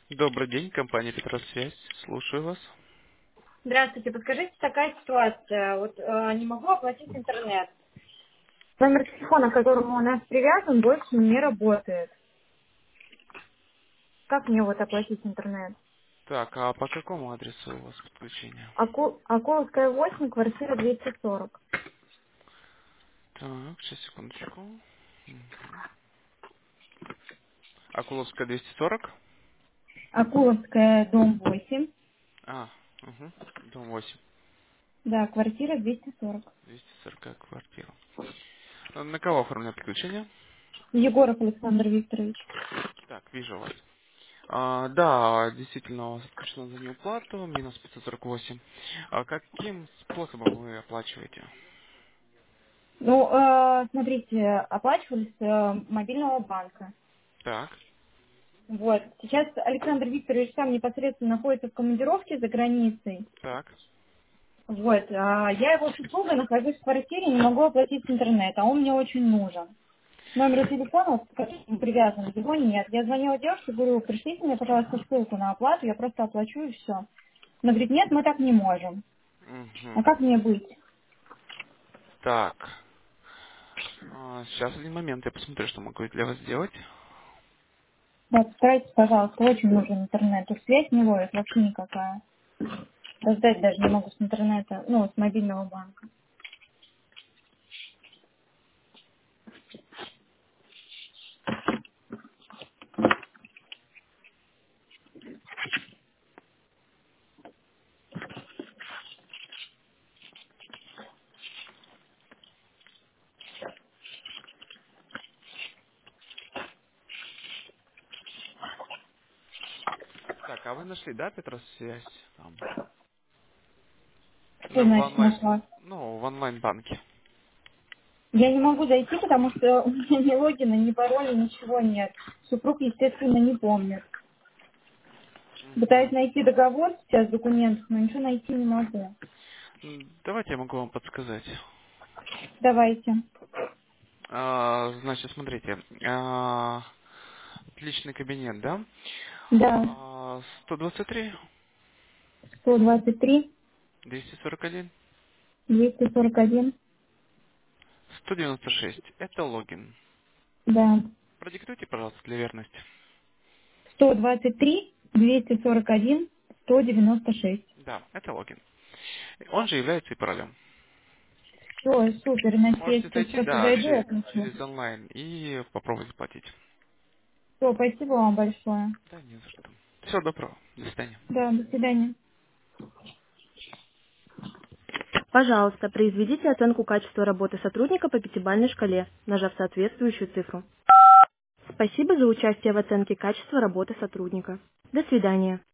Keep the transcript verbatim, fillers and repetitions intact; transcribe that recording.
Добрый день, компания Петросвязь. Слушаю вас. Здравствуйте, подскажите, такая ситуация. Вот э, не могу оплатить интернет. Номер телефона, к которому у нас привязан, больше не работает. Как мне вот оплатить интернет? Так, а по какому адресу у вас подключение? Аку... Акуловская восемь, квартира двести сорок. Так, сейчас, секундочку. Мгм. Акуловская двести сорок. Акуловская, дом восемь. А, угу. Дом восемь. Да, квартира двести сорок. двести сорок квартира. А на кого оформлено подключение? Егоров Александр Викторович. Так, вижу вас. А, да, действительно, у вас отключено за неуплату, минус пятьсот сорок восемь. А каким способом вы оплачиваете? Ну, э, смотрите, оплачивали с э, мобильного банка. Так, Вот. Сейчас Александр Викторович сам непосредственно находится в командировке за границей. так. Вот, а я его супруга, нахожусь в квартире, не могу оплатить интернет, а он мне очень нужен. Номера телефона, к которому привязан, его нет. Я звонила девушке, говорю, пришлите мне, пожалуйста, ссылку на оплату, я просто оплачу и все. Она говорит, нет, мы так не можем. А Угу. как мне быть? Так. А, сейчас один момент, я посмотрю, что могу для вас сделать. Да, постарайтесь, пожалуйста, очень нужен интернет. Тут связь не ловит вообще никакая. Раздать даже не могу с интернета, ну, с мобильного банка. Так, а вы нашли, да, Петросвязь? Там, Что на, в значит онлайн, нашла? ну, в онлайн-банке. Я не могу зайти, потому что у меня ни логина, ни пароля, ничего нет. Супруг, естественно, не помнит. Пытаюсь Мгм. найти договор сейчас в документах, но ничего найти не могу. М, Давайте я могу вам подсказать. Давайте. А, значит, смотрите, а, личный кабинет, да? Да, А, сто двадцать три, сто двадцать три, двести сорок один, двести сорок один. сто девяносто шесть. Это логин. Да. Продиктуйте, пожалуйста, для верности. сто двадцать три, двести сорок один, сто девяносто шесть. Да, это логин. Он же является и паролем. Все, супер. Значит, я Можете сейчас зайти, просто да, зайду и через, отключу. через онлайн и попробовать заплатить. Все, спасибо вам большое. Да, не за что. Всего доброго. До свидания. Да, до свидания. Пожалуйста, произведите оценку качества работы сотрудника по пятибалльной шкале, нажав соответствующую цифру. Спасибо за участие в оценке качества работы сотрудника. До свидания.